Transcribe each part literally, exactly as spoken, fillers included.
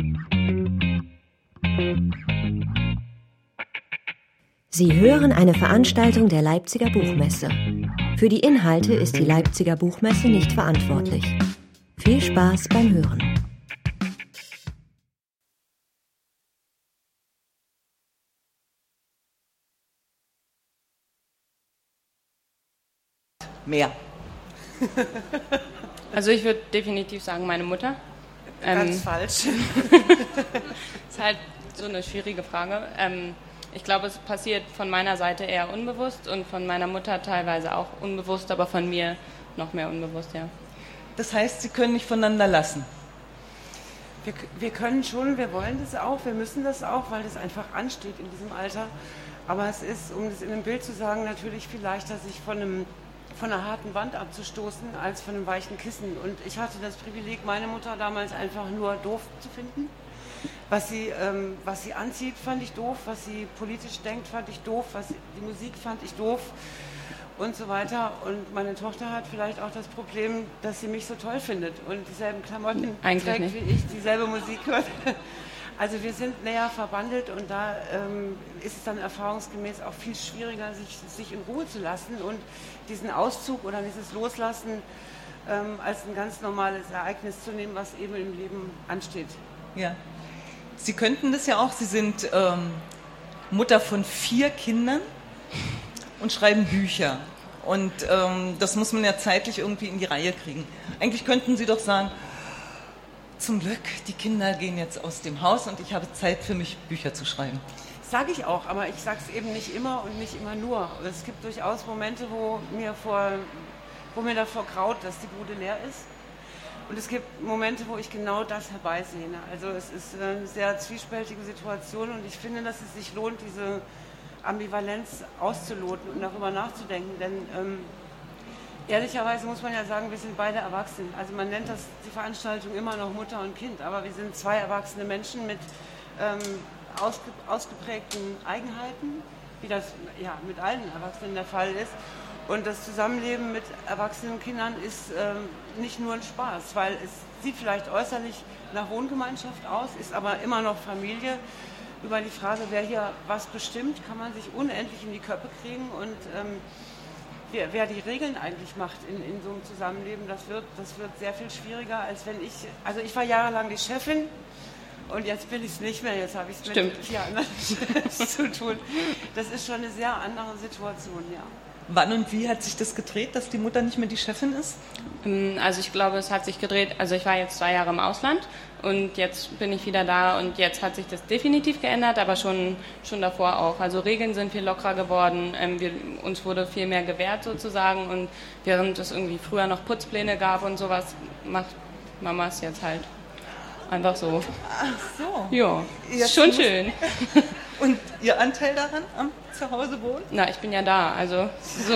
Sie hören eine Veranstaltung der Leipziger Buchmesse. Für die Inhalte ist die Leipziger Buchmesse nicht verantwortlich. Viel Spaß beim Hören. Mehr. Also ich würde definitiv sagen, meine Mutter. Ganz ähm, falsch. Ist halt so eine schwierige Frage. Ähm, ich glaube, es passiert von meiner Seite eher unbewusst und von meiner Mutter teilweise auch unbewusst, aber von mir noch mehr unbewusst, ja. Das heißt, Sie können nicht voneinander lassen? Wir, wir können schon, wir wollen das auch, wir müssen das auch, weil das einfach ansteht in diesem Alter. Aber es ist, um das in einem Bild zu sagen, natürlich viel leichter, sich von, einem, von einer harten Wand abzustoßen, als von einem weichen Kissen. Und ich hatte das Privileg, meine Mutter damals einfach nur doof zu finden. Was sie, ähm, was sie anzieht, fand ich doof, was sie politisch denkt, fand ich doof, was sie, die Musik fand ich doof und so weiter. Und meine Tochter hat vielleicht auch das Problem, dass sie mich so toll findet und dieselben Klamotten Eigentlich trägt nicht. wie ich, dieselbe Musik hört. Also wir sind näher verbandelt und da ähm, ist es dann erfahrungsgemäß auch viel schwieriger, sich, sich in Ruhe zu lassen und diesen Auszug oder dieses Loslassen ähm, als ein ganz normales Ereignis zu nehmen, was eben im Leben ansteht. Ja. Sie könnten das ja auch, Sie sind ähm, Mutter von vier Kindern und schreiben Bücher. Und ähm, das muss man ja zeitlich irgendwie in die Reihe kriegen. Eigentlich könnten Sie doch sagen, zum Glück, die Kinder gehen jetzt aus dem Haus und ich habe Zeit für mich, Bücher zu schreiben. Sage ich auch, aber ich sage es eben nicht immer und nicht immer nur. Es gibt durchaus Momente, wo mir, vor, wo mir davor graut, dass die Bude leer ist. Und es gibt Momente, wo ich genau das herbeisehne. Also es ist eine sehr zwiespältige Situation und ich finde, dass es sich lohnt, diese Ambivalenz auszuloten und darüber nachzudenken. Denn ähm, ehrlicherweise muss man ja sagen, wir sind beide erwachsen. Also man nennt das die Veranstaltung immer noch Mutter und Kind, aber wir sind zwei erwachsene Menschen mit ähm, ausge, ausgeprägten Eigenheiten, wie das ja mit allen Erwachsenen der Fall ist. Und das Zusammenleben mit erwachsenen Kindern ist ähm, nicht nur ein Spaß, weil es sieht vielleicht äußerlich nach Wohngemeinschaft aus, ist aber immer noch Familie. Über die Frage, wer hier was bestimmt, kann man sich unendlich in die Köpfe kriegen. Und ähm, wer, wer die Regeln eigentlich macht in, in so einem Zusammenleben, das wird, das wird sehr viel schwieriger, als wenn ich... Also ich war jahrelang die Chefin und jetzt bin ich es nicht mehr. Jetzt habe ich es mit vier anderen Chefs zu tun. Das ist schon eine sehr andere Situation, ja. Wann und wie hat sich das gedreht, dass die Mutter nicht mehr die Chefin ist? Also ich glaube, es hat sich gedreht, also ich war jetzt zwei Jahre im Ausland und jetzt bin ich wieder da und jetzt hat sich das definitiv geändert, aber schon, schon davor auch. Also Regeln sind viel lockerer geworden, ähm, wir, uns wurde viel mehr gewährt sozusagen und während es irgendwie früher noch Putzpläne gab und sowas, macht Mama es jetzt halt einfach so. Ach so. Ja, Jetzt schon muss- schön. Und Ihr Anteil daran, am Zuhause wohnen? Na, ich bin ja da, also so,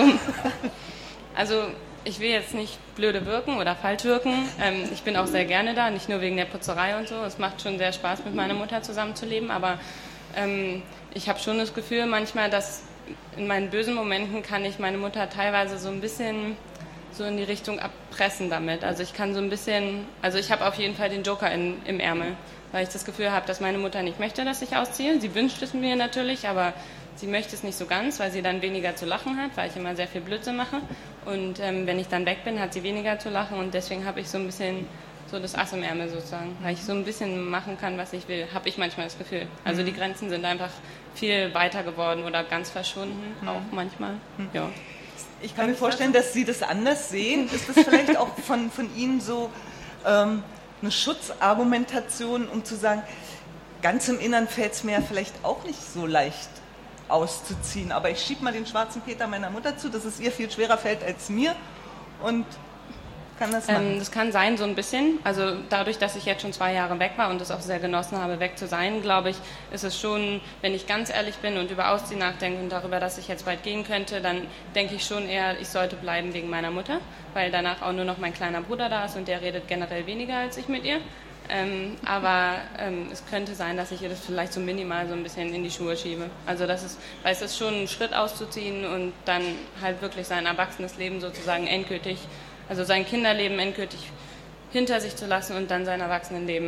also ich will jetzt nicht blöde wirken oder falsch wirken. Ähm, ich bin auch sehr gerne da, nicht nur wegen der Putzerei und so. Es macht schon sehr Spaß, mit meiner Mutter zusammenzuleben, aber ähm, ich habe schon das Gefühl manchmal, dass in meinen bösen Momenten kann ich meine Mutter teilweise so ein bisschen so in die Richtung abpressen damit. Also ich kann so ein bisschen, also ich habe auf jeden Fall den Joker in, im Ärmel, weil ich das Gefühl habe, dass meine Mutter nicht möchte, dass ich ausziehe. Sie wünscht es mir natürlich, aber sie möchte es nicht so ganz, weil sie dann weniger zu lachen hat, weil ich immer sehr viel Blödsinn mache. Und ähm, wenn ich dann weg bin, hat sie weniger zu lachen und deswegen habe ich so ein bisschen so das Ass im Ärmel sozusagen, weil ich so ein bisschen machen kann, was ich will, habe ich manchmal das Gefühl. Also die Grenzen sind einfach viel weiter geworden oder ganz verschwunden, Mhm. auch manchmal. Ja. Ich kann mir vorstellen, dass Sie das anders sehen. Ist das vielleicht auch von, von Ihnen so ähm, eine Schutzargumentation, um zu sagen, ganz im Innern fällt es mir ja vielleicht auch nicht so leicht auszuziehen, aber ich schiebe mal den schwarzen Peter meiner Mutter zu, dass es ihr viel schwerer fällt als mir und kann das machen. Ähm, das kann sein, so ein bisschen. Also dadurch, dass ich jetzt schon zwei Jahre weg war und es auch sehr genossen habe, weg zu sein, glaube ich, ist es schon, wenn ich ganz ehrlich bin und über Ausziehen nachdenke und darüber, dass ich jetzt bald gehen könnte, dann denke ich schon eher, ich sollte bleiben wegen meiner Mutter, weil danach auch nur noch mein kleiner Bruder da ist und der redet generell weniger als ich mit ihr. Ähm, aber ähm, es könnte sein, dass ich ihr das vielleicht so minimal so ein bisschen in die Schuhe schiebe. Also das ist, weil es ist schon ein Schritt auszuziehen und dann halt wirklich sein erwachsenes Leben sozusagen endgültig, also sein Kinderleben endgültig hinter sich zu lassen und dann sein Erwachsenenleben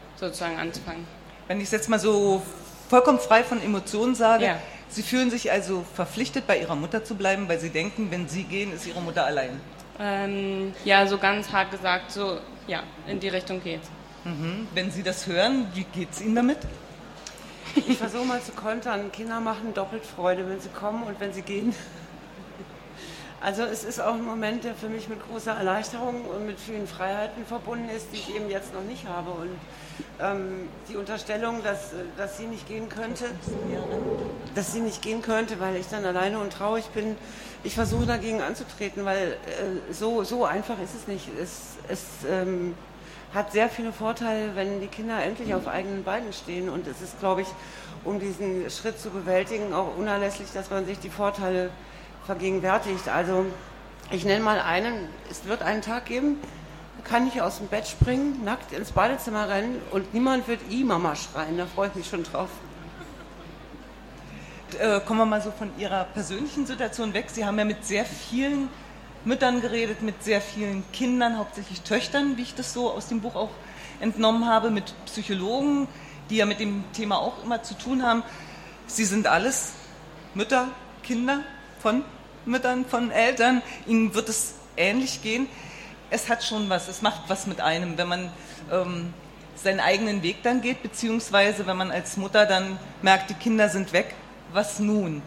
sozusagen anzufangen. Wenn ich es jetzt mal so vollkommen frei von Emotionen sage, Ja. Sie fühlen sich also verpflichtet, bei Ihrer Mutter zu bleiben, weil Sie denken, wenn Sie gehen, ist Ihre Mutter allein. Ähm, ja, so ganz hart gesagt, so, ja, in die Richtung geht's. Mhm. Wenn Sie das hören, wie geht's Ihnen damit? Ich versuche mal zu kontern. Kinder machen doppelt Freude, wenn sie kommen und wenn sie gehen. Also es ist auch ein Moment, der für mich mit großer Erleichterung und mit vielen Freiheiten verbunden ist, die ich eben jetzt noch nicht habe. Und ähm, die Unterstellung, dass, dass sie nicht gehen könnte, dass sie nicht gehen könnte, weil ich dann alleine und traurig bin, ich versuche dagegen anzutreten, weil äh, so, so einfach ist es nicht. Es, es ähm, hat sehr viele Vorteile, wenn die Kinder endlich auf eigenen Beinen stehen. Und es ist, glaube ich, um diesen Schritt zu bewältigen, auch unerlässlich, dass man sich die Vorteile vergegenwärtigt. Also ich nenne mal einen, es wird einen Tag geben, da kann ich aus dem Bett springen, nackt ins Badezimmer rennen und niemand wird I-Mama schreien, da freue ich mich schon drauf. Äh, kommen wir mal so von Ihrer persönlichen Situation weg. Sie haben ja mit sehr vielen Müttern geredet, mit sehr vielen Kindern, hauptsächlich Töchtern, wie ich das so aus dem Buch auch entnommen habe, mit Psychologen, die ja mit dem Thema auch immer zu tun haben. Sie sind alles Mütter, Kinder von Müttern, von Eltern. Ihnen wird es ähnlich gehen. Es hat schon was, es macht was mit einem, wenn man ähm, seinen eigenen Weg dann geht, beziehungsweise wenn man als Mutter dann merkt, die Kinder sind weg, was nun?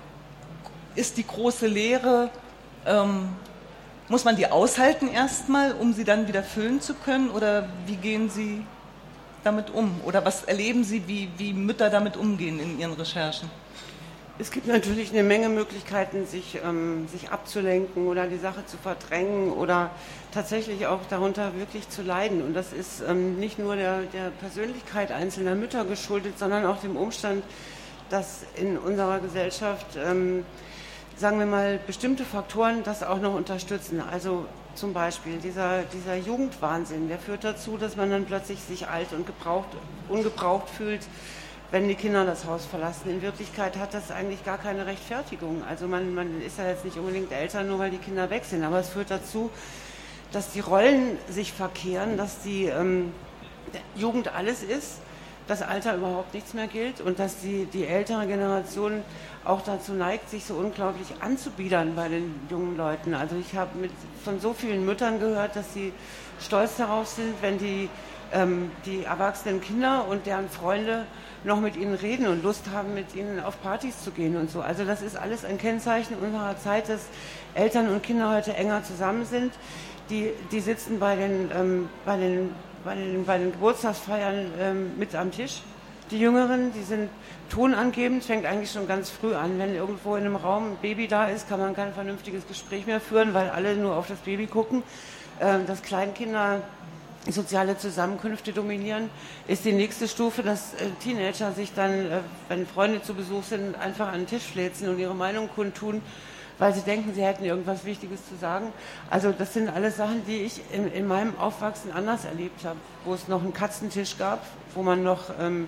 Ist die große Leere, ähm, muss man die aushalten erstmal, um sie dann wieder füllen zu können, oder wie gehen Sie damit um? Oder was erleben Sie, wie, wie Mütter damit umgehen in Ihren Recherchen? Es gibt natürlich eine Menge Möglichkeiten, sich, ähm, sich abzulenken oder die Sache zu verdrängen oder tatsächlich auch darunter wirklich zu leiden. Und das ist ähm, nicht nur der, der Persönlichkeit einzelner Mütter geschuldet, sondern auch dem Umstand, dass in unserer Gesellschaft, ähm, sagen wir mal, bestimmte Faktoren das auch noch unterstützen. Also zum Beispiel dieser, dieser Jugendwahnsinn, der führt dazu, dass man dann plötzlich sich alt und gebraucht, ungebraucht fühlt, wenn die Kinder das Haus verlassen. In Wirklichkeit hat das eigentlich gar keine Rechtfertigung. Also man, man ist ja jetzt nicht unbedingt Eltern, nur weil die Kinder weg sind. Aber es führt dazu, dass die Rollen sich verkehren, dass die ähm, Jugend alles ist, das Alter überhaupt nichts mehr gilt und dass die, die ältere Generation auch dazu neigt, sich so unglaublich anzubiedern bei den jungen Leuten. Also ich habe mit von so vielen Müttern gehört, dass sie stolz darauf sind, wenn die, ähm, die erwachsenen Kinder und deren Freunde noch mit ihnen reden und Lust haben, mit ihnen auf Partys zu gehen und so. Also das ist alles ein Kennzeichen unserer Zeit, dass Eltern und Kinder heute enger zusammen sind. Die, die sitzen bei den, ähm, bei, den, bei, den, bei den Geburtstagsfeiern ähm, mit am Tisch. Die Jüngeren, die sind tonangebend, fängt eigentlich schon ganz früh an. Wenn irgendwo in einem Raum ein Baby da ist, kann man kein vernünftiges Gespräch mehr führen, weil alle nur auf das Baby gucken. Ähm, dass Kleinkinder soziale Zusammenkünfte dominieren, ist die nächste Stufe, dass äh, Teenager sich dann, äh, wenn Freunde zu Besuch sind, einfach an den Tisch fläzen und ihre Meinung kundtun, weil sie denken, sie hätten irgendwas Wichtiges zu sagen. Also das sind alles Sachen, die ich in, in meinem Aufwachsen anders erlebt habe, wo es noch einen Katzentisch gab, wo man noch, ähm,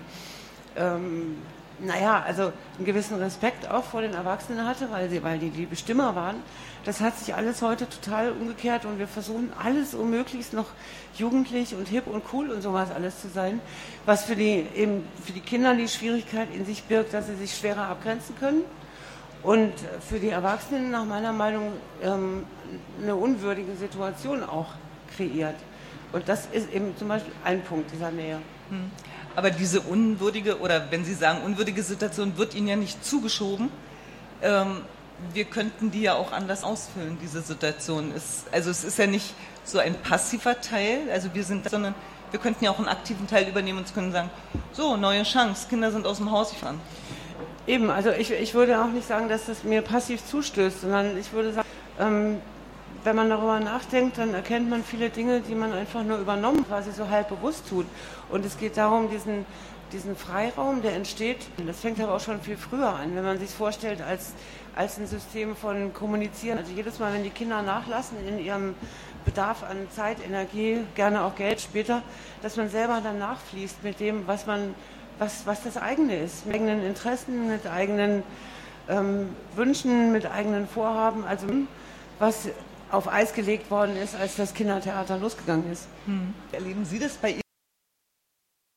ähm, naja, also einen gewissen Respekt auch vor den Erwachsenen hatte, weil, sie, weil die die Bestimmer waren. Das hat sich alles heute total umgekehrt und wir versuchen alles, um möglichst noch jugendlich und hip und cool und sowas alles zu sein, was für die, eben für die Kinder die Schwierigkeit in sich birgt, dass sie sich schwerer abgrenzen können und für die Erwachsenen nach meiner Meinung ähm, eine unwürdige Situation auch kreiert. Und das ist eben zum Beispiel ein Punkt dieser Nähe. Hm. Aber diese unwürdige, oder wenn Sie sagen unwürdige Situation, wird Ihnen ja nicht zugeschoben. Ähm, wir könnten die ja auch anders ausfüllen, diese Situation. Es, also es ist ja nicht so ein passiver Teil, also wir sind, sondern wir könnten ja auch einen aktiven Teil übernehmen und können sagen, so, neue Chance, Kinder sind aus dem Haus gefahren. Eben, also ich, ich würde auch nicht sagen, dass das mir passiv zustößt, sondern ich würde sagen, ähm, wenn man darüber nachdenkt, dann erkennt man viele Dinge, die man einfach nur übernommen, quasi so halb bewusst tut. Und es geht darum, diesen, diesen Freiraum, der entsteht, das fängt aber auch schon viel früher an, wenn man sich vorstellt als, als ein System von Kommunizieren. Also jedes Mal, wenn die Kinder nachlassen in ihrem Bedarf an Zeit, Energie, gerne auch Geld später, dass man selber dann nachfließt mit dem, was man, was, was das eigene ist, mit eigenen Interessen, mit eigenen ähm, Wünschen, mit eigenen Vorhaben, also was auf Eis gelegt worden ist, als das Kindertheater losgegangen ist. Hm. Erleben Sie das bei Ihnen?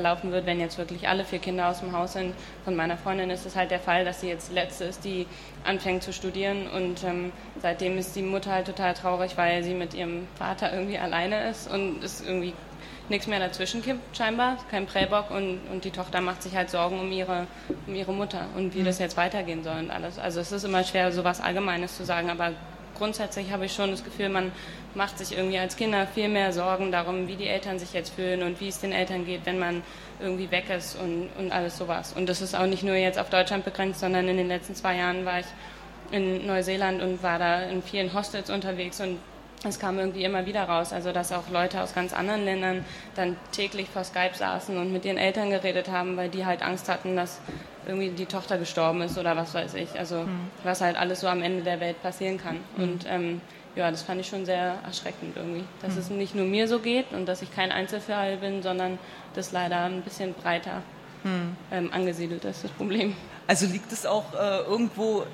laufen wird, wenn jetzt wirklich alle vier Kinder aus dem Haus sind. Von meiner Freundin ist es halt der Fall, dass sie jetzt die letzte ist, die anfängt zu studieren und ähm, seitdem ist die Mutter halt total traurig, weil sie mit ihrem Vater irgendwie alleine ist und es irgendwie nichts mehr dazwischen gibt, scheinbar, kein Präbock und, und die Tochter macht sich halt Sorgen um ihre, um ihre Mutter und wie mhm. das jetzt weitergehen soll und alles. Also es ist immer schwer, so was Allgemeines zu sagen, aber grundsätzlich habe ich schon das Gefühl, man macht sich irgendwie als Kinder viel mehr Sorgen darum, wie die Eltern sich jetzt fühlen und wie es den Eltern geht, wenn man irgendwie weg ist und, und alles sowas. Und das ist auch nicht nur jetzt auf Deutschland begrenzt, sondern in den letzten zwei Jahren war ich in Neuseeland und war da in vielen Hostels unterwegs und es kam irgendwie immer wieder raus, also dass auch Leute aus ganz anderen Ländern dann täglich vor Skype saßen und mit ihren Eltern geredet haben, weil die halt Angst hatten, dass irgendwie die Tochter gestorben ist oder was weiß ich. Also mhm. was halt alles so am Ende der Welt passieren kann. Mhm. Und ähm, ja, das fand ich schon sehr erschreckend irgendwie, dass mhm. es nicht nur mir so geht und dass ich kein Einzelfall bin, sondern das leider ein bisschen breiter mhm. ähm, angesiedelt ist, das Problem. Also liegt es auch äh, irgendwo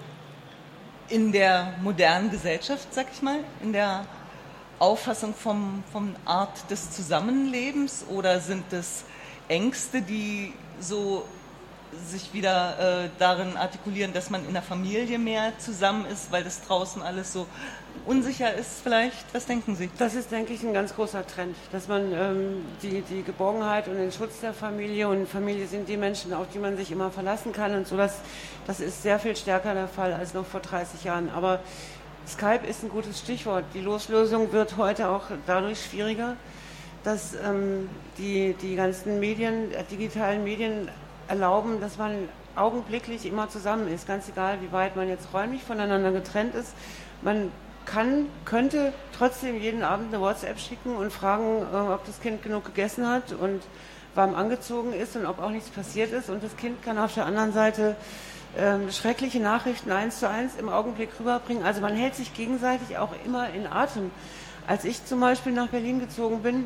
in der modernen Gesellschaft, sag ich mal, in der Auffassung vom, vom Art des Zusammenlebens oder sind es Ängste, die so sich wieder äh, darin artikulieren, dass man in der Familie mehr zusammen ist, weil das draußen alles so unsicher ist vielleicht? Was denken Sie? Das ist, denke ich, ein ganz großer Trend, dass man ähm, die, die Geborgenheit und den Schutz der Familie und Familie sind die Menschen, auf die man sich immer verlassen kann und so, das, das ist sehr viel stärker der Fall als noch vor dreißig Jahren. Aber Skype ist ein gutes Stichwort. Die Loslösung wird heute auch dadurch schwieriger, dass ähm, die, die ganzen Medien, äh, digitalen Medien erlauben, dass man augenblicklich immer zusammen ist, ganz egal, wie weit man jetzt räumlich voneinander getrennt ist. Man kann, könnte trotzdem jeden Abend eine WhatsApp schicken und fragen, äh, ob das Kind genug gegessen hat und warm angezogen ist und ob auch nichts passiert ist. Und das Kind kann auf der anderen Seite ähm, schreckliche Nachrichten eins zu eins im Augenblick rüberbringen. Also man hält sich gegenseitig auch immer in Atem. Als ich zum Beispiel nach Berlin gezogen bin,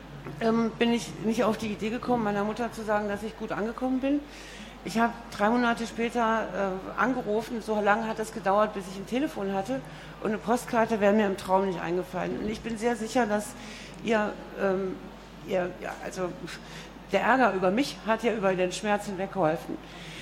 ähm, bin ich nicht auf die Idee gekommen, meiner Mutter zu sagen, dass ich gut angekommen bin. Ich habe drei Monate später äh, angerufen, so lange hat es gedauert, bis ich ein Telefon hatte und eine Postkarte wäre mir im Traum nicht eingefallen. Und ich bin sehr sicher, dass ihr, ähm, ihr ja, also der Ärger über mich hat ja über den Schmerz hinweggeholfen.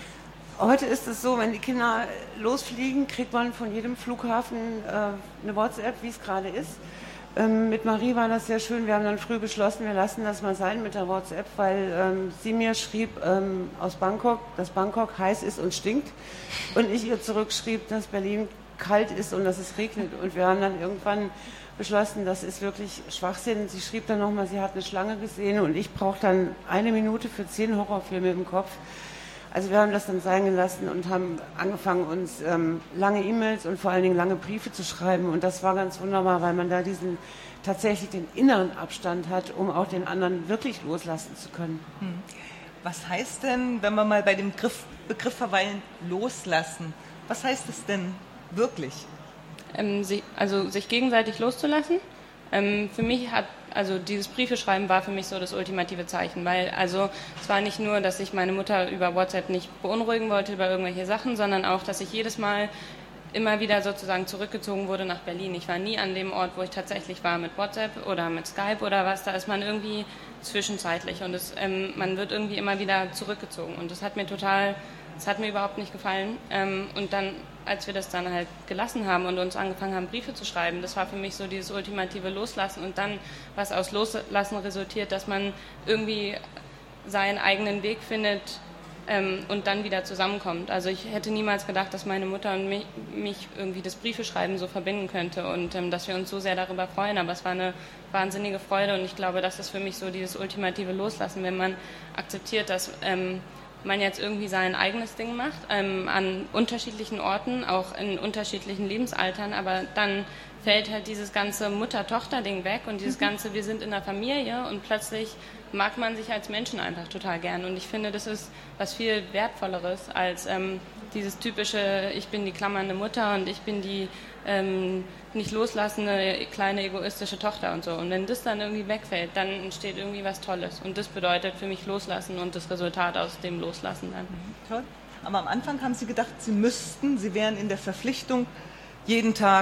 Heute ist es so, wenn die Kinder losfliegen, kriegt man von jedem Flughafen äh, eine WhatsApp, wie es gerade ist. Ähm, mit Marie war das sehr schön. Wir haben dann früh beschlossen, wir lassen das mal sein mit der WhatsApp, weil ähm, sie mir schrieb ähm, aus Bangkok, dass Bangkok heiß ist und stinkt. Und ich ihr zurückschrieb, dass Berlin kalt ist und dass es regnet. Und wir haben dann irgendwann beschlossen, das ist wirklich Schwachsinn. Sie schrieb dann nochmal, sie hat eine Schlange gesehen und ich brauche dann eine Minute für zehn Horrorfilme im Kopf. Also wir haben das dann sein gelassen und haben angefangen, uns ähm, lange E-Mails und vor allen Dingen lange Briefe zu schreiben. Und das war ganz wunderbar, weil man da diesen tatsächlich den inneren Abstand hat, um auch den anderen wirklich loslassen zu können. Hm. Was heißt denn, wenn wir mal bei dem Begriff, Begriff verweilen, loslassen? Was heißt es denn wirklich? Ähm, sich, also sich gegenseitig loszulassen. Ähm, für mich hat, also dieses Briefeschreiben war für mich so das ultimative Zeichen, weil also es war nicht nur, dass ich meine Mutter über WhatsApp nicht beunruhigen wollte über irgendwelche Sachen, sondern auch, dass ich jedes Mal immer wieder sozusagen zurückgezogen wurde nach Berlin. Ich war nie an dem Ort, wo ich tatsächlich war mit WhatsApp oder mit Skype oder was, da ist man irgendwie zwischenzeitlich und es, ähm, man wird irgendwie immer wieder zurückgezogen und das hat mir total, das hat mir überhaupt nicht gefallen ähm, und dann, als wir das dann halt gelassen haben und uns angefangen haben, Briefe zu schreiben, das war für mich so dieses ultimative Loslassen und dann, was aus Loslassen resultiert, dass man irgendwie seinen eigenen Weg findet ähm, und dann wieder zusammenkommt. Also ich hätte niemals gedacht, dass meine Mutter und mich, mich irgendwie das Briefeschreiben so verbinden könnte und ähm, dass wir uns so sehr darüber freuen, aber es war eine wahnsinnige Freude und ich glaube, das ist für mich so dieses ultimative Loslassen, wenn man akzeptiert, dass ähm, man jetzt irgendwie sein eigenes Ding macht, ähm, an unterschiedlichen Orten, auch in unterschiedlichen Lebensaltern, aber dann fällt halt dieses ganze Mutter-Tochter-Ding weg und dieses ganze, wir sind in der Familie und plötzlich mag man sich als Menschen einfach total gern und ich finde, das ist was viel Wertvolleres als ähm, dieses typische, ich bin die klammernde Mutter und ich bin die ähm, nicht loslassende, kleine, egoistische Tochter und so. Und wenn das dann irgendwie wegfällt, dann entsteht irgendwie was Tolles. Und das bedeutet für mich Loslassen und das Resultat aus dem Loslassen dann. Toll. Aber am Anfang haben Sie gedacht, Sie müssten, Sie wären in der Verpflichtung, jeden Tag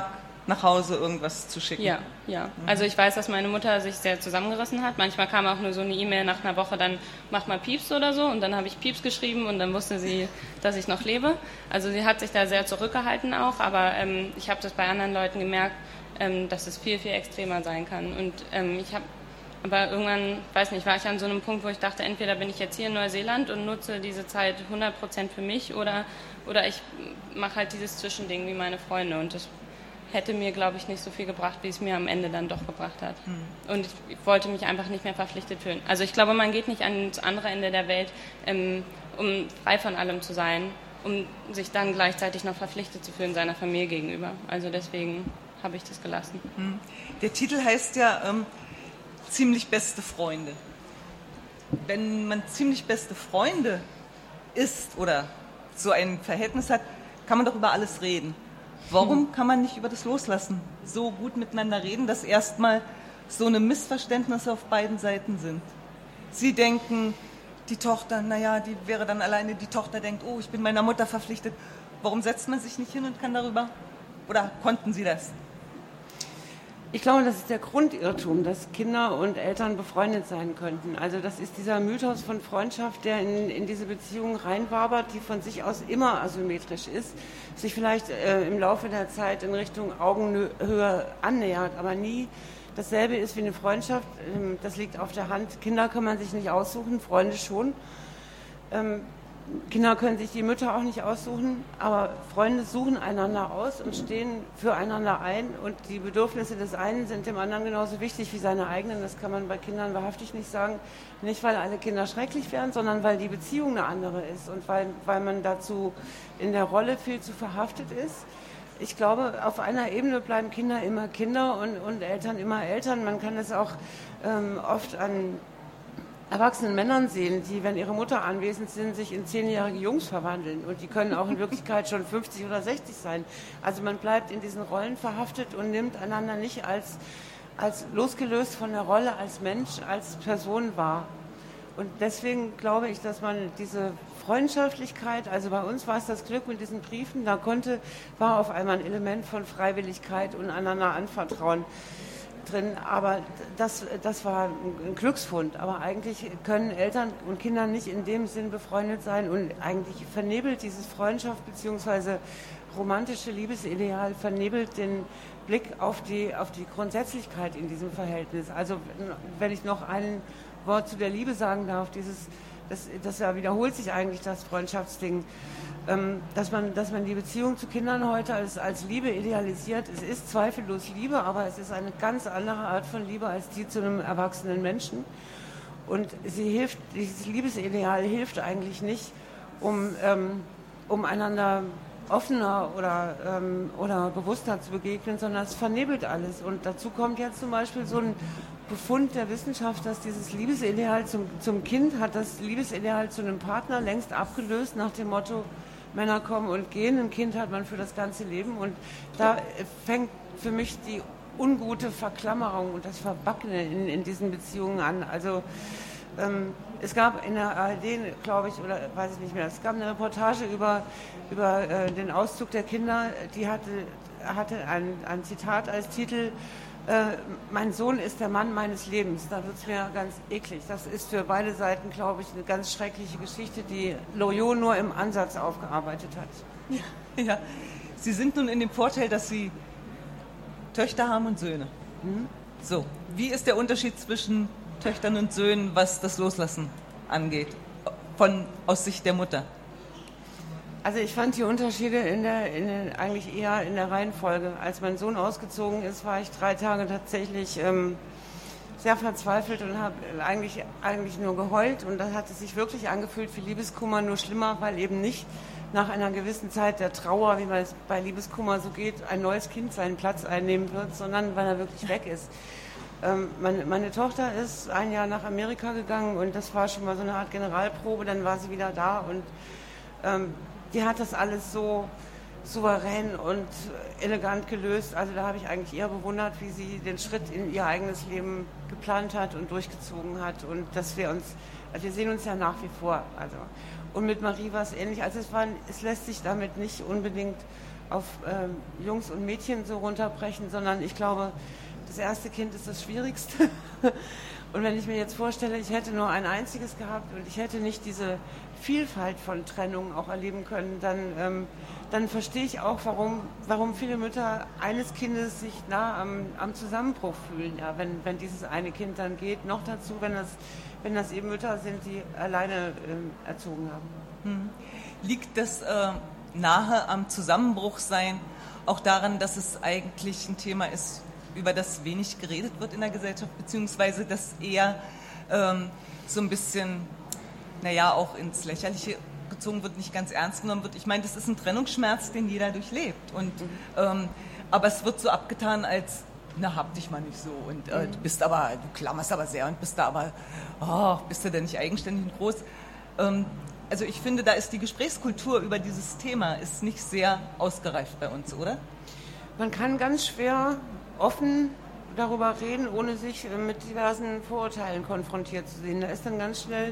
nach Hause irgendwas zu schicken. Ja, ja. Also ich weiß, dass meine Mutter sich sehr zusammengerissen hat. Manchmal kam auch nur so eine E-Mail nach einer Woche, dann mach mal Pieps oder so. Und dann habe ich Pieps geschrieben und dann wusste sie, dass ich noch lebe. Also sie hat sich da sehr zurückgehalten auch. Aber ähm, ich habe das bei anderen Leuten gemerkt, ähm, dass es viel, viel extremer sein kann. Und ähm, ich habe aber irgendwann, weiß nicht, war ich an so einem Punkt, wo ich dachte, entweder bin ich jetzt hier in Neuseeland und nutze diese Zeit hundert Prozent für mich oder, oder ich mache halt dieses Zwischending wie meine Freunde. Und das hätte mir, glaube ich, nicht so viel gebracht, wie es mir am Ende dann doch gebracht hat. Hm. Und ich, ich wollte mich einfach nicht mehr verpflichtet fühlen. Also ich glaube, man geht nicht ans andere Ende der Welt, ähm, um frei von allem zu sein, um sich dann gleichzeitig noch verpflichtet zu fühlen seiner Familie gegenüber. Also deswegen habe ich das gelassen. Hm. Der Titel heißt ja ähm, ziemlich beste Freunde. Wenn man ziemlich beste Freunde ist oder so ein Verhältnis hat, kann man doch über alles reden. Warum kann man nicht über das Loslassen so gut miteinander reden, dass erstmal so eine Missverständnisse auf beiden Seiten sind? Sie denken, die Tochter, naja, die wäre dann alleine, die Tochter denkt, oh, ich bin meiner Mutter verpflichtet. Warum setzt man sich nicht hin und kann darüber, oder konnten Sie das? Ich glaube, das ist der Grundirrtum, dass Kinder und Eltern befreundet sein könnten. Also das ist dieser Mythos von Freundschaft, der in, in diese Beziehung reinwabert, die von sich aus immer asymmetrisch ist, sich vielleicht äh, im Laufe der Zeit in Richtung Augenhöhe annähert, aber nie dasselbe ist wie eine Freundschaft. Ähm, das liegt auf der Hand. Kinder kann man sich nicht aussuchen, Freunde schon. Ähm, Kinder können sich die Mütter auch nicht aussuchen, aber Freunde suchen einander aus und stehen füreinander ein und die Bedürfnisse des einen sind dem anderen genauso wichtig wie seine eigenen. Das kann man bei Kindern wahrhaftig nicht sagen. Nicht, weil alle Kinder schrecklich wären, sondern weil die Beziehung eine andere ist und weil, weil man dazu in der Rolle viel zu verhaftet ist. Ich glaube, auf einer Ebene bleiben Kinder immer Kinder und, und Eltern immer Eltern. Man kann das auch ähm, oft an erwachsenen Männern sehen, die, wenn ihre Mutter anwesend sind, sich in zehnjährige Jungs verwandeln. Und die können auch in Wirklichkeit schon fünfzig oder sechzig sein. Also man bleibt in diesen Rollen verhaftet und nimmt einander nicht als, als losgelöst von der Rolle als Mensch, als Person wahr. Und deswegen glaube ich, dass man diese Freundschaftlichkeit, also bei uns war es das Glück mit diesen Briefen, da konnte, war auf einmal ein Element von Freiwilligkeit und einander anvertrauen drin, aber das, das war ein Glücksfund. Aber eigentlich können Eltern und Kinder nicht in dem Sinn befreundet sein und eigentlich vernebelt dieses Freundschaft bzw. romantische Liebesideal, vernebelt den Blick auf die, auf die Grundsätzlichkeit in diesem Verhältnis. Also wenn ich noch ein Wort zu der Liebe sagen darf, dieses, das, das ja wiederholt sich eigentlich, das Freundschaftsding, dass man, dass man die Beziehung zu Kindern heute als, als Liebe idealisiert. Es ist zweifellos Liebe, aber es ist eine ganz andere Art von Liebe als die zu einem erwachsenen Menschen. Und sie hilft, dieses Liebesideal hilft eigentlich nicht, um, ähm, um einander offener oder, ähm, oder bewusster zu begegnen, sondern es vernebelt alles. Und dazu kommt jetzt zum Beispiel so ein Befund der Wissenschaft, dass dieses Liebesideal zum, zum Kind hat das Liebesideal zu einem Partner längst abgelöst nach dem Motto, Männer kommen und gehen, ein Kind hat man für das ganze Leben und da fängt für mich die ungute Verklammerung und das Verbackene in, in diesen Beziehungen an. Also ähm, es gab in der A R D, glaube ich, oder weiß ich nicht mehr, es gab eine Reportage über, über äh, den Auszug der Kinder, die hatte, hatte ein, ein Zitat als Titel, Äh, mein Sohn ist der Mann meines Lebens. Da wird es mir ganz eklig. Das ist für beide Seiten, glaube ich, eine ganz schreckliche Geschichte, die Loriot nur im Ansatz aufgearbeitet hat. Ja, ja. Sie sind nun in dem Vorteil, dass Sie Töchter haben und Söhne. Mhm. So, wie ist der Unterschied zwischen Töchtern und Söhnen, was das Loslassen angeht, von, aus Sicht der Mutter? Also ich fand die Unterschiede in der, in der, eigentlich eher in der Reihenfolge. Als mein Sohn ausgezogen ist, war ich drei Tage tatsächlich ähm, sehr verzweifelt und habe eigentlich, eigentlich nur geheult. Und das hat es sich wirklich angefühlt wie Liebeskummer, nur schlimmer, weil eben nicht nach einer gewissen Zeit der Trauer, wie man es bei Liebeskummer so geht, ein neues Kind seinen Platz einnehmen wird, sondern weil er wirklich weg ist. Ähm, meine, meine Tochter ist ein Jahr nach Amerika gegangen und das war schon mal so eine Art Generalprobe, dann war sie wieder da und ähm, die hat das alles so souverän und elegant gelöst. Also da habe ich eigentlich eher bewundert, wie sie den Schritt in ihr eigenes Leben geplant hat und durchgezogen hat. Und dass wir uns, also wir sehen uns ja nach wie vor. Also. Und mit Marie war es ähnlich. Also es, war, es lässt sich damit nicht unbedingt auf ähm, Jungs und Mädchen so runterbrechen, sondern ich glaube, das erste Kind ist das Schwierigste. Und wenn ich mir jetzt vorstelle, ich hätte nur ein einziges gehabt und ich hätte nicht diese Vielfalt von Trennungen auch erleben können, dann, ähm, dann verstehe ich auch, warum, warum viele Mütter eines Kindes sich nah am, am Zusammenbruch fühlen, ja, wenn, wenn dieses eine Kind dann geht. Noch dazu, wenn das, wenn das eben Mütter sind, die alleine ähm, erzogen haben. Hm. Liegt das äh, nahe am Zusammenbruchsein auch daran, dass es eigentlich ein Thema ist, über das wenig geredet wird in der Gesellschaft, beziehungsweise dass eher ähm, so ein bisschen, naja, auch ins Lächerliche gezogen wird, nicht ganz ernst genommen wird. Ich meine, das ist ein Trennungsschmerz, den jeder durchlebt. Und, ähm, aber es wird so abgetan als, na, hab dich mal nicht so. Und äh, du bist aber, du klammerst aber sehr und bist da aber, oh, bist du denn nicht eigenständig und groß? Ähm, also ich finde, da ist die Gesprächskultur über dieses Thema ist nicht sehr ausgereift bei uns, oder? Man kann ganz schwer offen darüber reden, ohne sich mit diversen Vorurteilen konfrontiert zu sehen. Da ist dann ganz schnell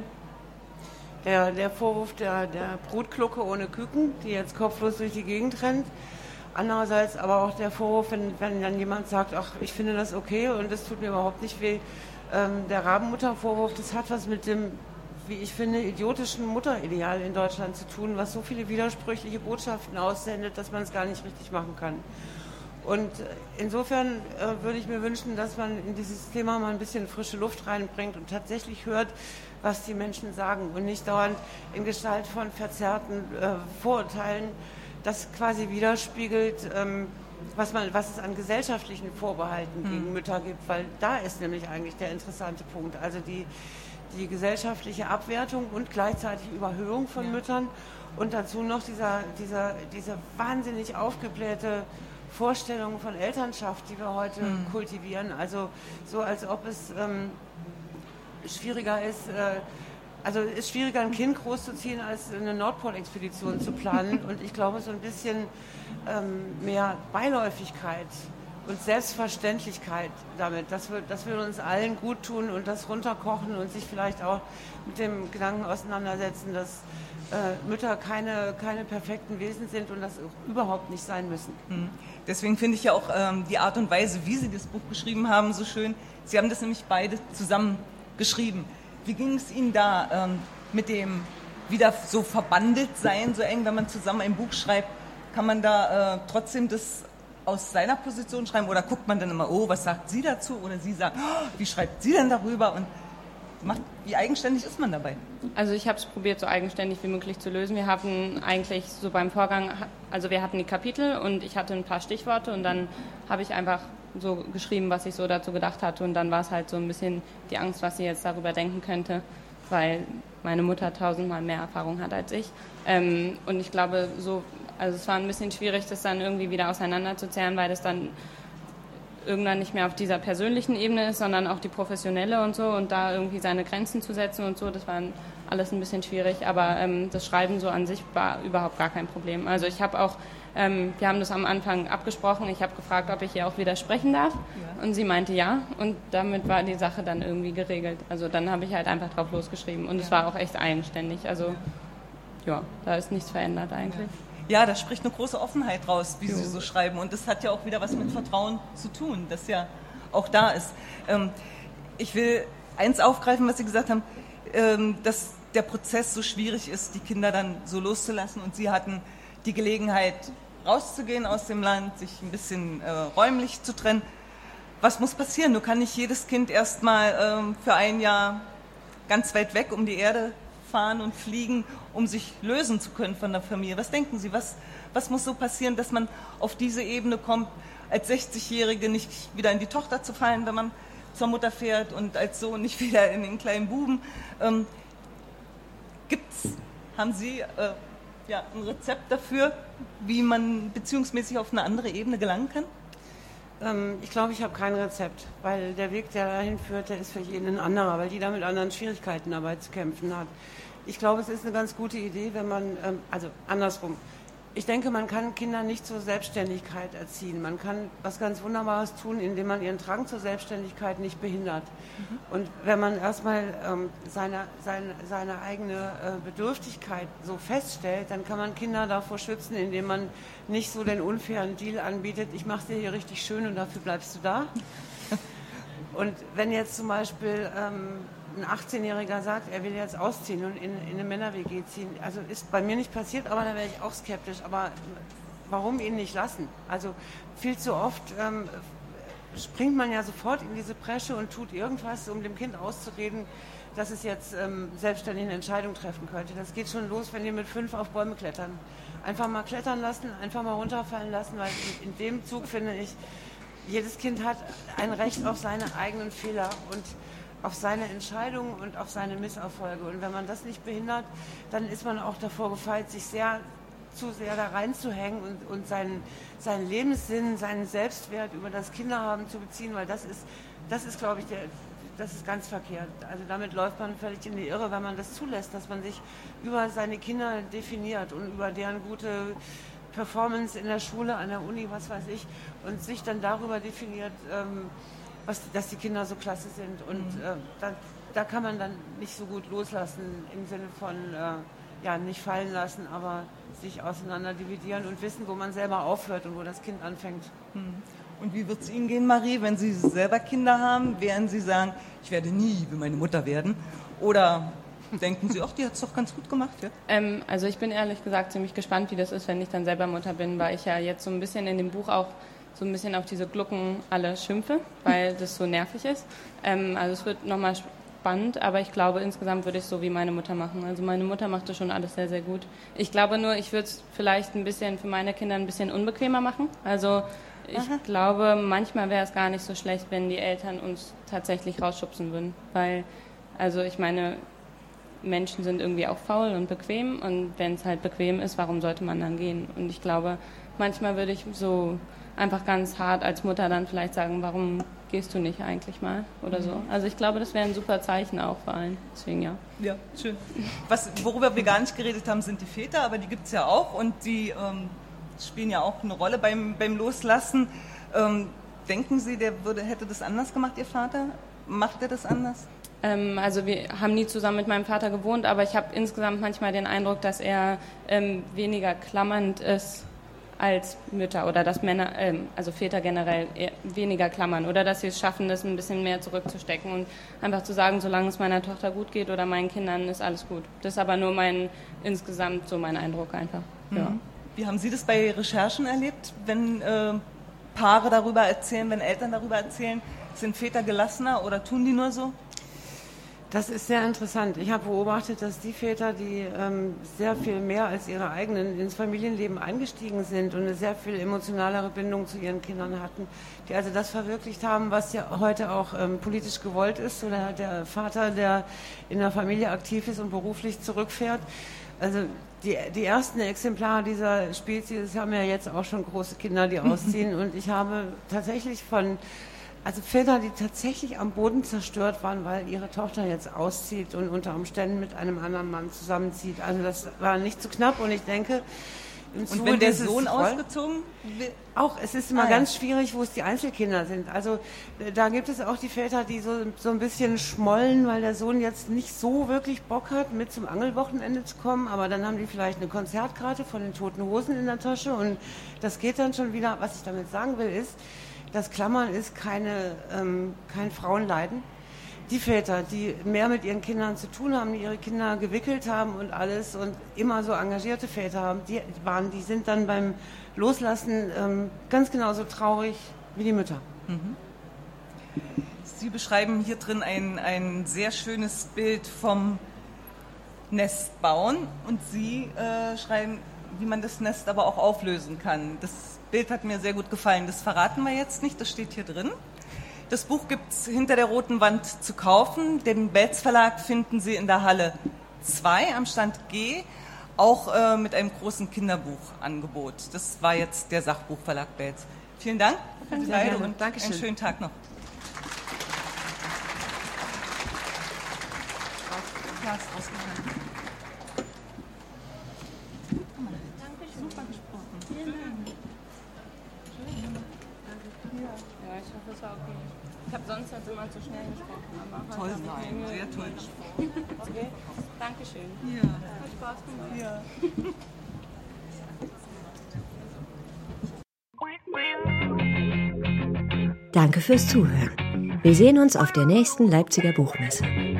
der, der Vorwurf der, der Brutglucke ohne Küken, die jetzt kopflos durch die Gegend rennt. Andererseits aber auch der Vorwurf, wenn, wenn dann jemand sagt, ach, ich finde das okay und das tut mir überhaupt nicht weh. Ähm, der Rabenmuttervorwurf, das hat was mit dem, wie ich finde, idiotischen Mutterideal in Deutschland zu tun, was so viele widersprüchliche Botschaften aussendet, dass man es gar nicht richtig machen kann. Und insofern äh, würde ich mir wünschen, dass man in dieses Thema mal ein bisschen frische Luft reinbringt und tatsächlich hört, was die Menschen sagen und nicht dauernd in Gestalt von verzerrten äh, Vorurteilen das quasi widerspiegelt, ähm, was, man, was es an gesellschaftlichen Vorbehalten hm. gegen Mütter gibt, weil da ist nämlich eigentlich der interessante Punkt. Also die, die gesellschaftliche Abwertung und gleichzeitig Überhöhung von ja. Müttern und dazu noch dieser, dieser, diese wahnsinnig aufgeblähte Vorstellungen von Elternschaft, die wir heute hm. kultivieren. Also so, als ob es ähm, schwieriger ist, äh, also es ist schwieriger, ein Kind großzuziehen, als eine Nordpol-Expedition zu planen. Und ich glaube, so ein bisschen ähm, mehr Beiläufigkeit und Selbstverständlichkeit damit, das, wird, das würde uns allen gut tun und das runterkochen und sich vielleicht auch mit dem Gedanken auseinandersetzen, dass äh, Mütter keine, keine perfekten Wesen sind und das auch überhaupt nicht sein müssen. Hm. Deswegen finde ich ja auch ähm, die Art und Weise, wie Sie das Buch geschrieben haben, so schön. Sie haben das nämlich beide zusammen geschrieben. Wie ging es Ihnen da ähm, mit dem wieder so verbandelt sein, so eng, wenn man zusammen ein Buch schreibt? Kann man da äh, trotzdem das aus seiner Position schreiben oder guckt man dann immer, oh, was sagt sie dazu? Oder sie sagt, oh, wie schreibt sie denn darüber? Und macht, wie eigenständig ist man dabei? Also ich habe es probiert, so eigenständig wie möglich zu lösen. Wir hatten eigentlich so beim Vorgang, also wir hatten die Kapitel und ich hatte ein paar Stichworte und dann habe ich einfach so geschrieben, was ich so dazu gedacht hatte und dann war es halt so ein bisschen die Angst, was sie jetzt darüber denken könnte, weil meine Mutter tausendmal mehr Erfahrung hat als ich. Ähm, und ich glaube, so, also es war ein bisschen schwierig, das dann irgendwie wieder auseinanderzuzerren, weil das dann irgendwann nicht mehr auf dieser persönlichen Ebene ist, sondern auch die professionelle und so und da irgendwie seine Grenzen zu setzen und so, das war alles ein bisschen schwierig, aber ähm, das Schreiben so an sich war überhaupt gar kein Problem. Also ich habe auch, ähm, wir haben das am Anfang abgesprochen, ich habe gefragt, ob ich ihr auch widersprechen darf ja. und sie meinte ja und damit war die Sache dann irgendwie geregelt. Also dann habe ich halt einfach drauf losgeschrieben und ja. es war auch echt eigenständig, also ja, da ist nichts verändert eigentlich. Ja. Ja, da spricht eine große Offenheit raus, wie jo. Sie so schreiben. Und das hat ja auch wieder was mit Vertrauen zu tun, das ja auch da ist. Ähm, ich will eins aufgreifen, was Sie gesagt haben, ähm, dass der Prozess so schwierig ist, die Kinder dann so loszulassen. Und Sie hatten die Gelegenheit, rauszugehen aus dem Land, sich ein bisschen äh, räumlich zu trennen. Was muss passieren? Nun kann nicht jedes Kind erstmal ähm, für ein Jahr ganz weit weg um die Erde fahren und fliegen, um sich lösen zu können von der Familie. Was denken Sie, was, was muss so passieren, dass man auf diese Ebene kommt, als sechzigjährige nicht wieder in die Tochter zu fallen, wenn man zur Mutter fährt und als Sohn nicht wieder in den kleinen Buben? Ähm, gibt's, haben Sie äh, ja, ein Rezept dafür, wie man beziehungsmäßig auf eine andere Ebene gelangen kann? Ähm, ich glaube, ich habe kein Rezept, weil der Weg, der dahin führt, der ist für jeden ein anderer, weil jeder mit anderen Schwierigkeiten dabei zu kämpfen hat. Ich glaube, es ist eine ganz gute Idee, wenn man, ähm, also andersrum, Ich denke, man kann Kinder nicht zur Selbstständigkeit erziehen. Man kann was ganz Wunderbares tun, indem man ihren Drang zur Selbstständigkeit nicht behindert. Mhm. Und wenn man erstmal ähm, seine, seine, seine eigene äh, Bedürftigkeit so feststellt, dann kann man Kinder davor schützen, indem man nicht so den unfairen Deal anbietet, ich mache es dir hier richtig schön und dafür bleibst du da. Und wenn jetzt zum Beispiel ähm, ein achtzehnjähriger sagt, er will jetzt ausziehen und in, in eine Männer-W G ziehen, also ist bei mir nicht passiert, aber da wäre ich auch skeptisch. Aber warum ihn nicht lassen? Also viel zu oft ähm, springt man ja sofort in diese Bresche und tut irgendwas, um dem Kind auszureden, dass es jetzt ähm, selbstständig eine Entscheidung treffen könnte. Das geht schon los, wenn die mit fünf auf Bäume klettern. Einfach mal klettern lassen, einfach mal runterfallen lassen, weil in, in dem Zug finde ich, jedes Kind hat ein Recht auf seine eigenen Fehler und auf seine Entscheidungen und auf seine Misserfolge. Und wenn man das nicht behindert, dann ist man auch davor gefeit, sich sehr zu sehr da reinzuhängen und, und seinen, seinen Lebenssinn, seinen Selbstwert über das Kinderhaben zu beziehen, weil das ist, das ist, glaube ich, der, das ist ganz verkehrt. Also damit läuft man völlig in die Irre, wenn man das zulässt, dass man sich über seine Kinder definiert und über deren gute Performance in der Schule, an der Uni, was weiß ich, und sich dann darüber definiert, ähm, was, dass die Kinder so klasse sind. Und mhm. äh, da, da kann man dann nicht so gut loslassen im Sinne von, äh, ja, nicht fallen lassen, aber sich auseinander dividieren und wissen, wo man selber aufhört und wo das Kind anfängt. Mhm. Und wie wird es Ihnen gehen, Marie, wenn Sie selber Kinder haben? Werden Sie sagen, ich werde nie wie meine Mutter werden? Oder denken Sie, ach, die hat es doch ganz gut gemacht? Ja? Ähm, also ich bin ehrlich gesagt ziemlich gespannt, wie das ist, wenn ich dann selber Mutter bin, weil ich ja jetzt so ein bisschen in dem Buch auch so ein bisschen auf diese Glucken alle schimpfe, weil das so nervig ist. Ähm, also es wird nochmal spannend, aber ich glaube, insgesamt würde ich es so wie meine Mutter machen. Also meine Mutter macht das schon alles sehr, sehr gut. Ich glaube nur, ich würde es vielleicht ein bisschen für meine Kinder ein bisschen unbequemer machen. Also ich Aha. glaube, manchmal wäre es gar nicht so schlecht, wenn die Eltern uns tatsächlich rausschubsen würden, weil, also ich meine, Menschen sind irgendwie auch faul und bequem und wenn es halt bequem ist, warum sollte man dann gehen? Und ich glaube, manchmal würde ich so einfach ganz hart als Mutter dann vielleicht sagen, warum gehst du nicht eigentlich mal oder so. Also ich glaube, das wäre ein super Zeichen auch vor allem. Deswegen ja. Ja, schön. Was, worüber wir gar nicht geredet haben, sind die Väter, aber die gibt es ja auch und die ähm, spielen ja auch eine Rolle beim, beim Loslassen. Ähm, denken Sie, der würde, hätte das anders gemacht, Ihr Vater? Macht er das anders? Ähm, also wir haben nie zusammen mit meinem Vater gewohnt, aber ich habe insgesamt manchmal den Eindruck, dass er ähm, weniger klammernd ist als Mütter oder dass Männer, ähm, also Väter generell eher weniger klammern oder dass sie es schaffen, das ein bisschen mehr zurückzustecken und einfach zu sagen, solange es meiner Tochter gut geht oder meinen Kindern, ist alles gut. Das ist aber nur mein, insgesamt so mein Eindruck einfach. Mhm. Ja. Wie haben Sie das bei Recherchen erlebt, wenn äh, Paare darüber erzählen, wenn Eltern darüber erzählen, sind Väter gelassener oder tun die nur so? Das ist sehr interessant. Ich habe beobachtet, dass die Väter, die ähm, sehr viel mehr als ihre eigenen ins Familienleben eingestiegen sind und eine sehr viel emotionalere Bindung zu ihren Kindern hatten, die also das verwirklicht haben, was ja heute auch ähm, politisch gewollt ist, oder der Vater, der in der Familie aktiv ist und beruflich zurückfährt. Also die, die ersten Exemplare dieser Spezies haben ja jetzt auch schon große Kinder, die ausziehen und ich habe tatsächlich von Also Väter, die tatsächlich am Boden zerstört waren, weil ihre Tochter jetzt auszieht und unter Umständen mit einem anderen Mann zusammenzieht. Also das war nicht zu knapp und ich denke... Und wenn der Sohn ausgezogen wird? Auch, es ist immer ah, ganz ja. schwierig, wo es die Einzelkinder sind. Also da gibt es auch die Väter, die so, so ein bisschen schmollen, weil der Sohn jetzt nicht so wirklich Bock hat, mit zum Angelwochenende zu kommen. Aber dann haben die vielleicht eine Konzertkarte von den Toten Hosen in der Tasche und das geht dann schon wieder. Was ich damit sagen will ist, das Klammern ist keine, ähm, kein Frauenleiden. Die Väter, die mehr mit ihren Kindern zu tun haben, die ihre Kinder gewickelt haben und alles und immer so engagierte Väter haben, die waren, die sind dann beim Loslassen ähm, ganz genauso traurig wie die Mütter. Mhm. Sie beschreiben hier drin ein, ein sehr schönes Bild vom Nest bauen und Sie äh, schreiben, wie man das Nest aber auch auflösen kann. Das Bild hat mir sehr gut gefallen. Das verraten wir jetzt nicht, das steht hier drin. Das Buch gibt es hinter der roten Wand zu kaufen. Den Belz Verlag finden Sie in der Halle zwei am Stand G, auch äh, mit einem großen Kinderbuchangebot. Das war jetzt der Sachbuchverlag Belz. Vielen Dank für die Zeit und Dankeschön. Einen schönen Tag noch. Ja, ist ausgegangen. Danke, super gesprochen. ich hoffe, es war okay. Ich habe sonst halt immer zu schnell gesprochen. Aber Toll sein, sehr toll gesprochen. Okay, Dankeschön. Ja. Hat Spaß gemacht. Ja. Danke fürs Zuhören. Wir sehen uns auf der nächsten Leipziger Buchmesse.